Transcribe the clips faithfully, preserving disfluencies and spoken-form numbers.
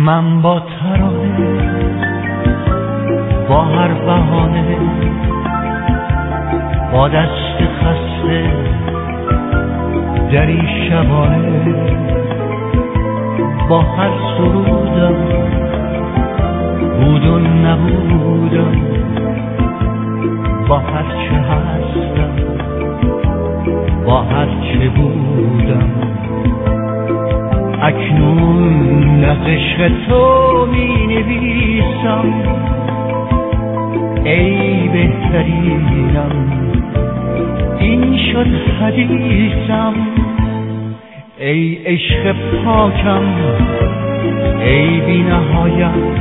من با ترانه، با هر بهانه، با دست خسته دری شبانه، با هر سرودم بود و نبودم، با هر چه هستم، با هر چه بودم، اکنون از عشق تو می نویسم ای بهترینم، این شد حدیثم، ای عشق پاکم، ای بی نهایت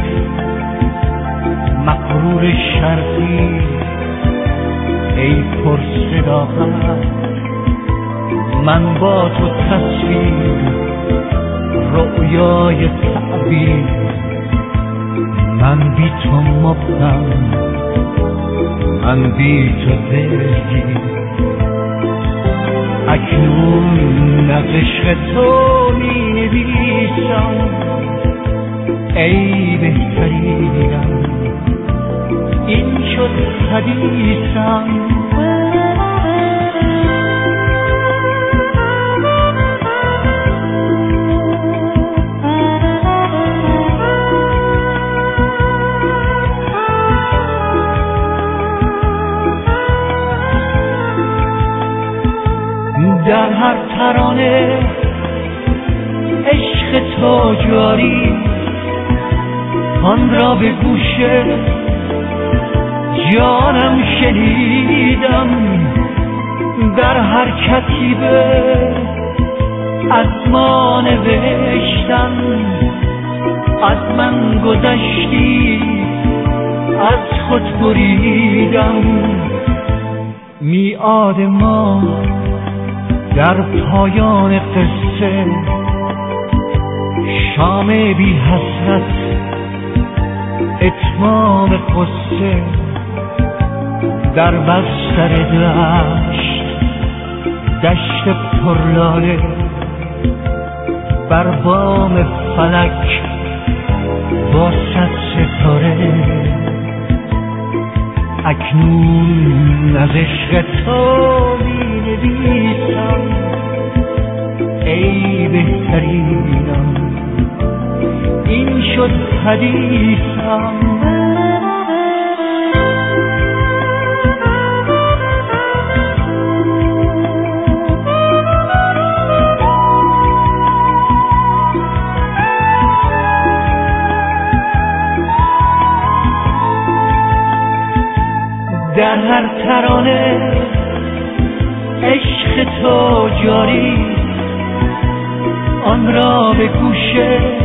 مغرور شرقی، ای پر صداقت، من با تو تصویر رؤیای تعبیر، من بی تو مبهم، من بی تو دلگیر، اکنون از عشق تو می نویسم ای بهترینم، این شد حدیثم. در هر ترانه عشق تو جاری، آن را به گوش جانم شنیدم، در هر کتیبه از ما نوشتن، از من گذشتی از خود بریدم، میعاد ما در پایان قصه، شام بی حسرت اتمام قصه، در بستر دشت دشت پرلاله، بر بام فلک با صد ستاره، اکنون از عشق تو می نویسم ای بهترینم، این شد حدیثم. در هر ترانه عشق تو جاری، آن را به گوش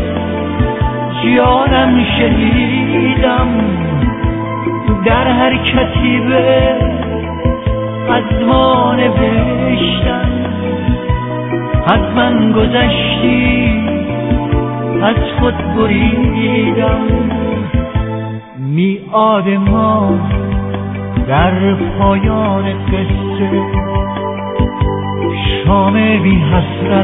جانم شنیدم، در هر کتیبه از ما نوشتن، از من گذشتی از خود بریدم، میعاد ما در پایان قصه، شام بی حسرت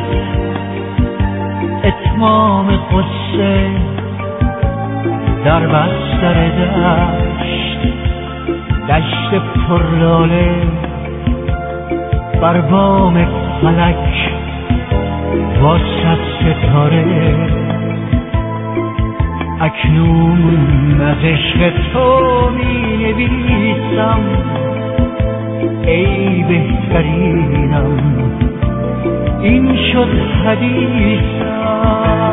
اتمام قصه، در بستر دشت دشت پرلاله، بر بام فلک با صد ستاره، اکنون از عشق تو می نویسم ای بهترینم، این شد حدیثم.